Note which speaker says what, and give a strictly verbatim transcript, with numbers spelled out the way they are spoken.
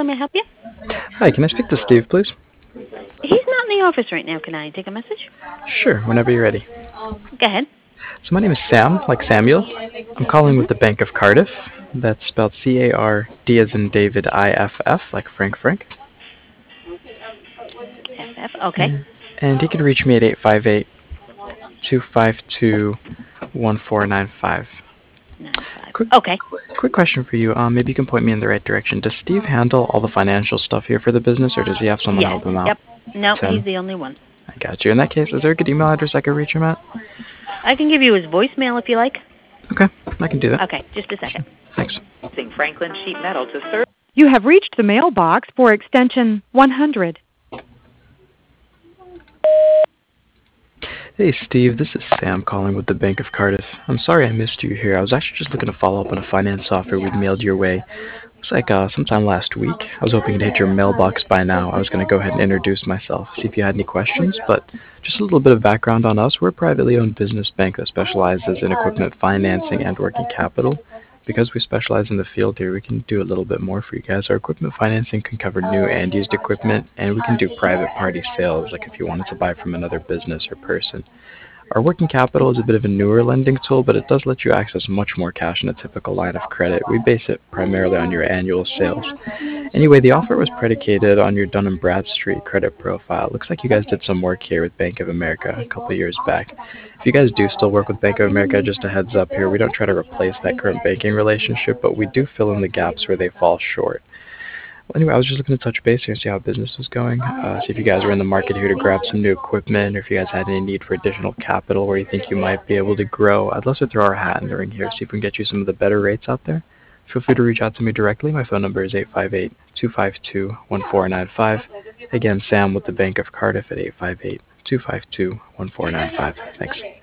Speaker 1: may I help you?
Speaker 2: Hi, can I speak to Steve, please?
Speaker 1: He's not in the office right now. Can I take a message?
Speaker 2: Sure, whenever you're ready.
Speaker 1: Go ahead.
Speaker 2: So my name is Sam, like Samuel. I'm calling with the
Speaker 1: Mm-hmm.
Speaker 2: Bank of Cardiff. That's spelled C A R D as in David I F F, like Frank Frank.
Speaker 1: F F. Okay.
Speaker 2: And, and he can reach me at eight five eight, two five two, one four nine five.
Speaker 1: Nine five.
Speaker 2: Quick,
Speaker 1: Okay.
Speaker 2: quick question for you. Um, maybe you can point me in the right direction. Does Steve handle all the financial stuff here for the business, or does he have someone
Speaker 1: Yes.
Speaker 2: help him out?
Speaker 1: Yep. Nope.
Speaker 2: Tim,
Speaker 1: He's the only one.
Speaker 2: I got you. In that case, is there a good email address I could reach him at?
Speaker 1: I can give you his voicemail if you like.
Speaker 2: Okay, I can do that.
Speaker 1: Okay. Just a second.
Speaker 2: Thanks.
Speaker 3: Franklin Sheet Metal to serve.
Speaker 4: You have reached the mailbox for extension one hundred.
Speaker 2: Hey Steve, this is Sam calling with the Bank of Cardiff. I'm sorry I missed you here. I was actually just looking to follow up on a finance offer we mailed your way. Looks like uh, sometime last week. I was hoping to hit your mailbox by now. I was going to go ahead and introduce myself, see if you had any questions, but just a little bit of background on us. We're a privately owned business bank that specializes in equipment financing and working capital. Because we specialize in the field here, we can do a little bit more for you guys. Our equipment financing can cover new and used equipment, and we can do private party sales, like if you wanted to buy from another business or person. Our working capital is a bit of a newer lending tool, but it does let you access much more cash than a typical line of credit. We base it primarily on your annual sales. Anyway, the offer was predicated on your Dun and Bradstreet credit profile. Looks like you guys did some work here with Bank of America a couple of years back. If you guys do still work with Bank of America, just a heads up here, we don't try to replace that current banking relationship, but we do fill in the gaps where they fall short. Well, anyway, I was just looking to touch base here and see how business was going. Uh, see if you guys were in the market here to grab some new equipment, or if you guys had any need for additional capital where you think you might be able to grow. I'd love to throw our hat in the ring here, see if we can get you some of the better rates out there. Feel free to reach out to me directly. My phone number is eight five eight, two five two, one four nine five. Again, Sam with the Bank of Cardiff at eight five eight, two five two, one four nine five. Thanks.